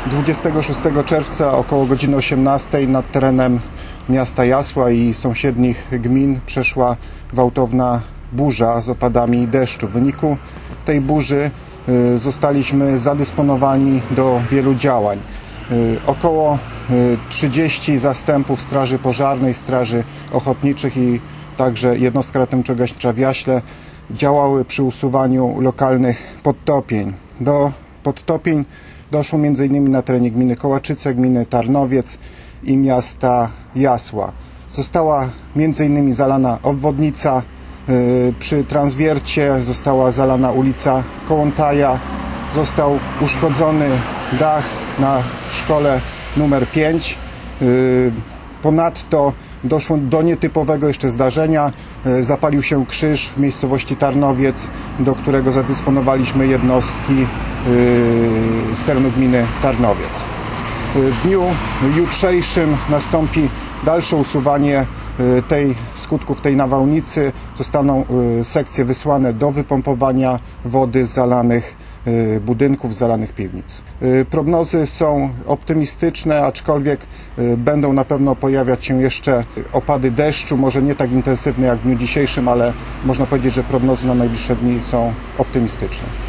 26 czerwca około godziny 18 nad terenem miasta Jasła i sąsiednich gmin przeszła gwałtowna burza z opadami deszczu. W wyniku tej burzy zostaliśmy zadysponowani do wielu działań. Około 30 zastępów Straży Pożarnej, Straży Ochotniczych i także jednostka ratowniczo-gaśnicza w Jaśle działały przy usuwaniu lokalnych podtopień. Do podtopień doszło m.in. na terenie gminy Kołaczyce, gminy Tarnowiec i miasta Jasła. Została m.in. zalana obwodnica, przy Transwiercie została zalana ulica Kołątaja, został uszkodzony dach na szkole numer 5. Ponadto doszło do nietypowego jeszcze zdarzenia. Zapalił się krzyż w miejscowości Tarnowiec, do którego zadysponowaliśmy jednostki z terenu gminy Tarnowiec. W dniu jutrzejszym nastąpi dalsze usuwanie skutków tej nawałnicy. Zostaną sekcje wysłane do wypompowania wody z zalanych budynków, z zalanych piwnic. Prognozy są optymistyczne, aczkolwiek będą na pewno pojawiać się jeszcze opady deszczu, może nie tak intensywne jak w dniu dzisiejszym, ale można powiedzieć, że prognozy na najbliższe dni są optymistyczne.